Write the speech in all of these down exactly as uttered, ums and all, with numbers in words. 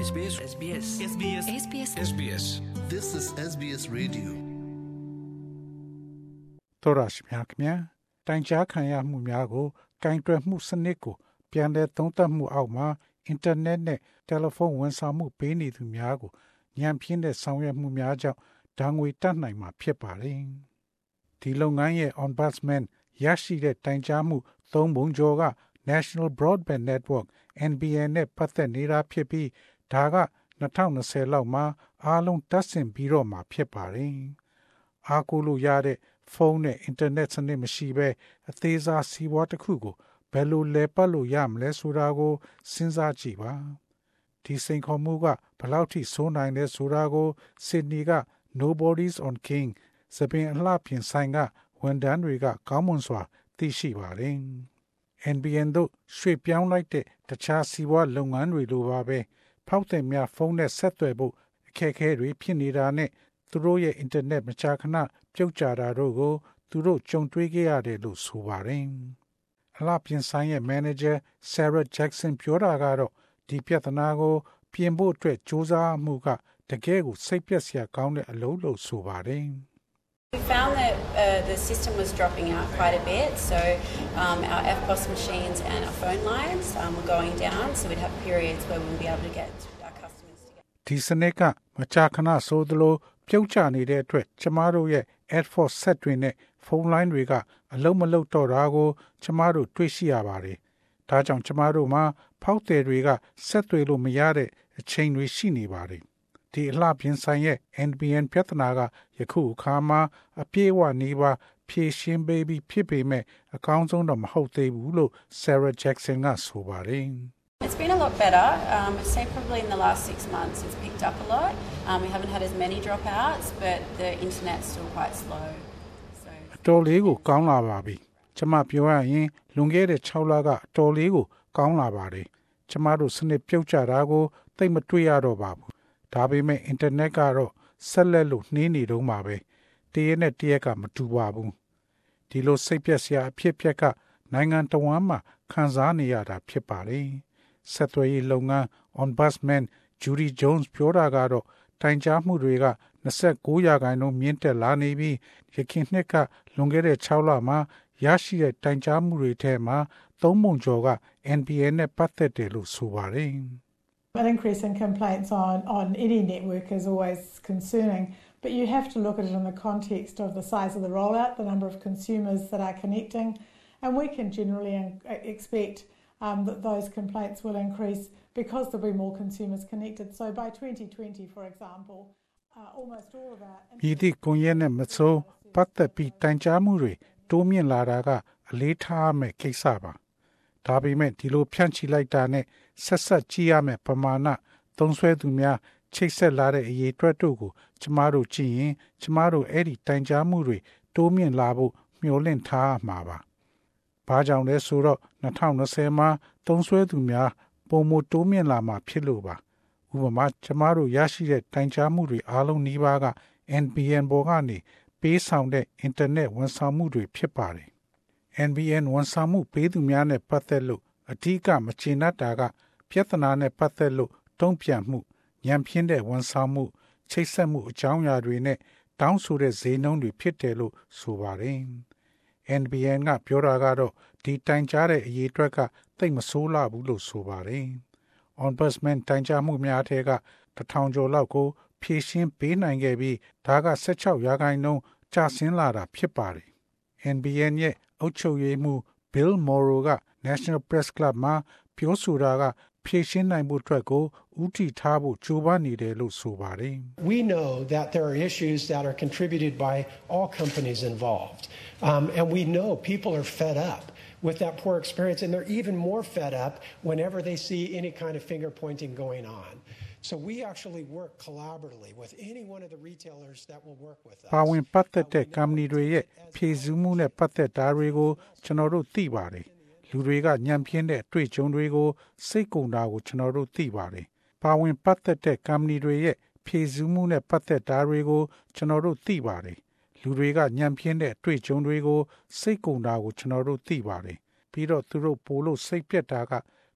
S B S S B S S B S S B S S B S This is S B S Radio တော်ရရှိမြခင်ဗျာတိုင်ကြားခံရမှုများကိုကင်တွယ်မှုစနစ်ကိုပြန်လည်သုံးသပ်မှုအောက်မှာအင်တာနက်နဲ့တယ်လီဖုန်းဝန်ဆောင်မှုပေးနေသူများကိုညံပြင်းတဲ့ဆောင်ရွက်မှုများကြောင့်ဓာငွေတတ်နိုင်မှာဖြစ်ပါတယ်ဒီလုပ်ငန်းရဲ့ Ombudsman ရရှိတဲ့တိုင်ကြားမှုသုံးပုံကျော်က National Broadband Network N B N နဲ့ပတ်သက်နေတာဖြစ်ပြီးဒါက၂၀၂၀လောက်မှာအားလုံးတက်ဆင်ပြီးတော့မှာဖြစ်ပါတယ်အားကိုးလို့ရတဲ့ဖုန်းနဲ့အင်တာနက်စနစ်မရှိဘဲအသေးစားစီးပွားတစ်ခုကိုဘယ်လိုလဲပတ်လို့ရမလဲဆိုတာကိုစဉ်းစားကြည့်ပါဒီစိန်ခေါ်မှုကဘယ်လောက်ထိဆိုးနိုင်လဲဆိုတာကိုစစ်ဒနီက Nobody's on King စပင်အလှပြင်ဆိုင်ကဝန်ထမ်းတွေကကောင်းမွန်စွာသိရှိပါတယ် N B N တို့ရွှေ့ပြောင်းလိုက်တဲ့တခြားစီးပွားလုပ်ငန်းတွေလိုပါပဲဖောက်သည်များဖုန်းနဲ့ဆက်သွယ်ဖို့အခက်အခဲတွေဖြစ်နေတာနဲ့သူတို့ရဲ့အင်တာနက်မကြာခဏပြုတ်ကျတာတို့ကိုသူတို့ကြုံတွေ့ခဲ့ရတယ်လို့ဆိုပါတယ်အလှပြင်ဆိုင်ရဲ့ manager Sarah Jackson ပြောတာကတော့ဒီပြဿနာကိုပြင်ဖို့အတွက်စူးစမ်းမှုကတကယ်ကိုစိတ်ပျက်စရာကောင်းတဲ့အလုပ်လို့ဆိုပါတယ် We found that uh, the system was dropping out quite a bit, so um, our F P O S machines and our phone lines um, were going down, so we'd have periods where we wouldn't be able to get our customers together. ဒီစနစ်ကမကြာခဏဆိုသလိုပြုတ်ကျနေတဲ့အတွက်ကျမတို့ရဲ့ F P O S ဆက်တွေနဲ့ဖုန်းလိုင်းတွေကအလုံးမလုံးတော့တာကိုကျမတို့တွေ့ရှိရပါတယ်။ဒါကြောင့်ကျမတို့မှာဖောက်သည်တွေကဆက်သွယ်လို့မရတဲ့အချိန်တွေရှိနေပါတယ်။ဒီအလှပြင်ဆိုင်ရဲ့ N B N ပြဿနာကယခုအခါမှာအပြည့်အဝနေပါဖြည့်ရှင်းပေးပြီးဖြစ်ပေမဲ့အကောင်းဆုံးတော့မဟုတ်သေးဘူးလို့ Sarah Jackson ကဆိုပါတယ်။ It's been a lot better. Um, I'd say probably in the last six months it's picked up a lot. Um, we haven't had as many dropouts, but the internet's still quite slow. So တော်လေးကိုကောင်းလာပါပြီ။ကျမပြောရရင်လွန်ခဲ့တဲ့၆လကအတော်လေးကိုကောင်းလာပါတယ်။ကျမတို့စနစ်ပြုတ်ကျတာကိုသိမတွေ့ရတော့ပါဘူး။ဒါပေမဲ့အင်တာနက်ကတော့ဆက်လက်လို့နှင်းနေတော့မှာပဲ။တရက်နဲ့တရက်ကမတူပါဘူး။ဒီလိုစိတ်ပျက်စရာအဖြစ်အပျက်ကနိုင်ငံတော်ဝန်မှာခံစားနေရတာဖြစ်ပါတယ်။ဆက်သွယ်ရေးလုပ်ငန်း Ombudsman Judy Jones ပြောတာကတော့တိုင်ကြားမှုတွေက29ရာခိုင်နှုန်းမြင့်တက်လာနေပြီးရခိုင်နှစ်ကလွန်ခဲ့တဲ့၆လမှာရရှိတဲ့တိုင်ကြားမှုတွေထဲမှာသုံးပုံကျော်က N B N နဲ့ပတ်သက်တယ်လို့ဆိုပါတယ် An increase in complaints on, on any network is always concerning, but you have to look at it in the context of the size of the rollout, the number of consumers that are connecting, and we can generally expect um, that those complaints will increase because there'll be more consumers connected. So by twenty twenty, for example, uh, almost all of our... ဒီဒီကွန်ရက်နဲ့မဆိုးပတ်သက်ပြီးတိုင်ကြားမှုတွေတိုးမြင့်လာတာကအလေးထားမဲ့ကိစ္စပါဒါပေမဲ့ဒီလိုဖြန့်ချိလိုက်တာနဲ့ဆက်ဆက်ကြည့်ရမယ့်ပမာဏသုံးဆွဲသူများချိတ်ဆက်လာတဲ့အရေးအတွက်တို့ကိုကျမတို့ကြည့်ရင်ကျမတို့အဲ့ဒီတိုင်ကြားမှုတွေတိုးမြင့်လာဖို့မျှော်လင့်ထားမှာပါ။ဘာကြောင့်လဲဆိုတော့၂၀၂၀မှာသုံးဆွဲသူများပုံမတိုးမြင့်လာမှာဖြစ်လို့ပါ။ဥပမာကျမတို့ရရှိတဲ့တိုင်ကြားမှုတွေအားလုံးနှီးပါးက N B N ပေါ်ကနေပေးဆောင်တဲ့အင်တာနက်ဝန်ဆောင်မှုတွေဖြစ်ပါတယ်။ N B N ဝန်ဆောင်မှုပေးသူများနဲ့ပတ်သက်လို့အဓိကမကျေနပ်တာကပြဿနာနဲ့ပတ်သက်လို့တုံ့ပြန်မှုညံပြင်းတဲ့ဝန်ဆောင်မှုချိတ်ဆက်မှုအကြောင်းအရာတွေနဲ့တောင်းဆိုတဲ့ဈေးနှုန်းတွေဖြစ်တယ်လို့ဆိုပါတယ်။ N B N ကပြောတာကတော့ဒီတိုင်ကြားတဲ့အရေးအတွက်ကသိပ်မဆိုးလှဘူးလို့ဆိုပါတယ်။ Ombudsman တိုင်ကြားမှုများထဲကတစ်ထောင်ကျော်လောက်ကိုဖြည့်ရှင်းပေးနိုင်ခဲ့ပြီးဒါက၁၆ရာခိုင်နှုန်းကျဆင်းလာတာဖြစ်ပါတယ်။ N B N ရဲ့အုပ်ချုပ်ရေးမှူး Bill Morrow က National Press Club မှာပြောဆိုတာကဖြည့်ရှင်းနိုင်ဖို့အတွက်ကိုဦးတည်ထားဖို့ကြိုးပမ်းနေတယ်လို့ဆိုပါတယ်။ We know that there are issues that are contributed by all companies involved. Um, and we know people are fed up with that poor experience, and they're even more fed up whenever they see any kind of finger pointing going on. So we actually work collaboratively with any one of the retailers that will work with us. ပါဝင်ပတ်သက်တဲ့ကုမ္ပဏီတွေရဲ့ဖြည့်ဆည်းမှုနဲ့ပတ်သက်တာတွေကိုကျွန်တော်တို့သိပါတယ်။လူတွေကညံပြင်းတဲ့အတွေ့အကြုံတွေကိုစိတ်ကုန်တာကိုကျွန်တော်တို့သိပါတယ်။ပါဝင်ပတ်သက်တဲ့ကုမ္ပဏီတွေရဲ့ဖြည့်ဆည်းမှုနဲ့ပတ်သက်တာတွေကိုကျွန်တော်တို့သိပါတယ်။လူတွေကညံပြင်းတဲ့အတွေ့အကြုံတွေကိုစိတ်ကုန်တာကိုကျွန်တော်တို့သိပါတယ်။ပြီးတော့သူတို့ပို့လို့စိတ်ပြက်တာက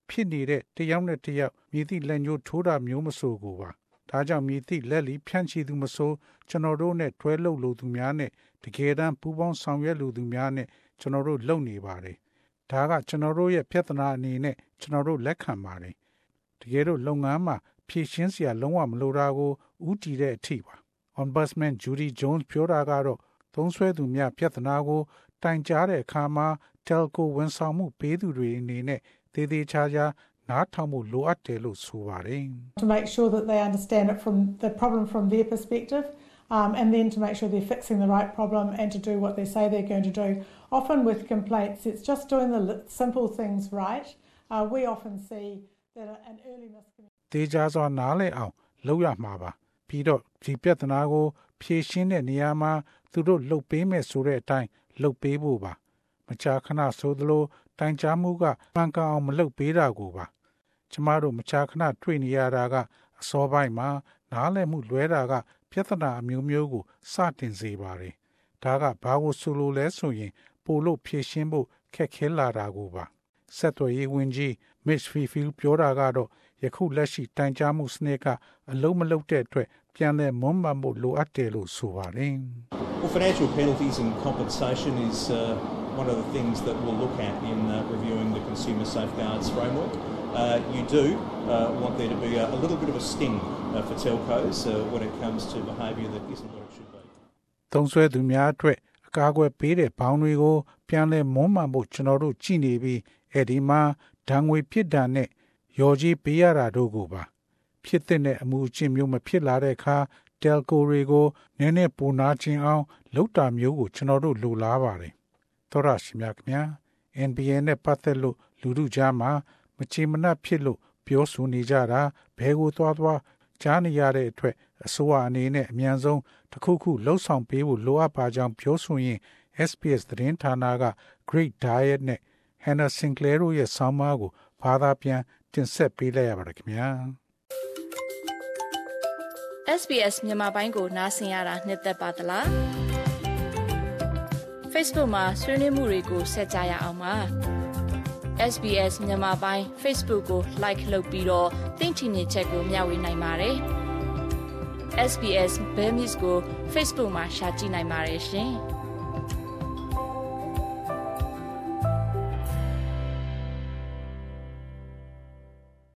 ဖြစ်နေတဲ့တယောက်နဲ့တယောက်မြည်သည့်လက်ညှိုးထိုးတာမျိုးမဆိုကိုပါဒါကြောင့်မြည်သည့်လက်လီဖြန့်ချီသူမဆိုကျွန်တော်တို့နဲ့တွဲလှုပ်လို့သူများနဲ့တကယ်တမ်းပူးပေါင်းဆောင်ရွက်လို့သူများနဲ့ကျွန်တော်တို့လုပ်နေပါတယ်ဒါကကျွန်တော်တို့ရဲ့ပြဿနာအနေနဲ့ကျွန်တော်တို့လက်ခံပါတယ်တကယ်လို့လုပ်ငန်းမှာဖြည့်ရှင်းစရာလုံးဝမလိုတာကိုဥတီတဲ့အထိပါ Ombudsman Judy Jones ပြောတာကတော့သုံးဆွဲသူများပြဿနာကိုတိုင်ကြားတဲ့အခါမှာ telco ဝန်ဆောင်မှုပေးသူတွေအနေနဲ့သေသေးချာချာနားထောင်မှုလိုအပ်တယ်လို့ဆိုပါတယ် To make sure that they understand it from the problem from their perspective um, and then to make sure they're fixing the right problem and to do what they say they're going to do. Often with complaints it's just doing the simple things right. Uh, we often see that an early miscommunication သေချာစွာနားလည်အောင်လုပ်ရမှာပါပြီးတော့ဒီပြဿနာကိုဖြေရှင်းတဲ့နေရာမှာသူတို့လှုပ်ပေးမယ်ဆိုတဲ့အတိုင်းလှုပ်ပေးဖို့ပါမကြာခဏဆိုသလိုတိုင်ကြားမှုကမှန်ကန်အောင်မလှုပ်ပေးတာကိုပါကျမတို့မကြာခဏတွေ့နေရတာကအစောပိုင်းမှာနားလည်မှုလွဲတာကပြဿနာအမျိုးမျိုးကိုစတင်စေပါတယ်ဒါကဘာကိုဆိုလိုလဲဆိုရင်ပို့လို့ဖြေရှင်းဖို့ခက်ခဲလာတာကိုပါဆက်သွယ်ရေးဝန်ကြီး Mitch Fifield ပြောတာကတော့ယခုလက်ရှိတိုင်ကြားမှုစနစ်ကအလုံးမလုံးတဲ့အတွက်ပြန်လည်မွမ်းမံဖို့လိုအပ်တယ်လို့ဆိုပါတယ် Well, financial penalties and compensation is uh, one of the things that we'll look at in uh, reviewing the Consumer Safeguards Framework. Uh, you do uh, want there to be a, a little bit of a sting uh, for telcos uh, when it comes to behaviour that isn't what it should be. သုံးစွဲသူများအတွက်အကာအကွယ်ပေးတဲ့ဘောင်တွေကိုပြန်လည်မွမ်းမံဖို့ကျွန်တော်တို့ကြည့်နေပြီးအဲ့ဒီမှာဒဏ်ငွေဖြစ်တာနဲ့ရော်ကြီးပေးရတာတို့ကိုပါဖြစ်တဲ့အမှုအကျင့်မျိုးမဖြစ်လာတဲ့အခါ telco တွေကိုနည်းနည်းပူနာခြင်းအောင်လုပ်တာမျိုးကိုကျွန်တော်တို့လိုလားပါတယ်သောရရှိမြခင်ဗျာ N B N နဲ့ပတ်သက်လို့လူထုကြားမှာမချေမနှက်ဖြစ်လို့ပြောဆိုနေကြတာဘဲကိုသွားသွားကြားနေရတဲ့အတွက်အစိုးရအနေနဲ့အမြန်ဆုံးတစ်ခုခုလှုပ်ဆောင်ပေးဖို့လိုအပ်ပါကြောင်းပြောဆိုရင် S B S သတင်းဌာနက Great Diet နဲ့ Hannah Sinclair တို့ရဲ့ဆောင်းပါးကိုဘာသာပြန်တင်ဆက်ပေးလိုက်ရပါတယ်ခင်ဗျာ S B S မြန်မာပိုင်းကိုနားဆင်ရတာနှစ်သက်ပါတလား Facebook မှာဆွေးနွေးမှုတွေကိုဆက်ကြရအောင်ပါ S B S မြန်မာပိုင်း Facebook ကို like လုပ်ပြီးတော့သင်ချင်တဲ့ချက်ကိုမျှဝေနိုင်ပါတယ် S B S Burmese ကို Facebook မှာ share ကြည့်နိုင်ပါတယ်ရှင်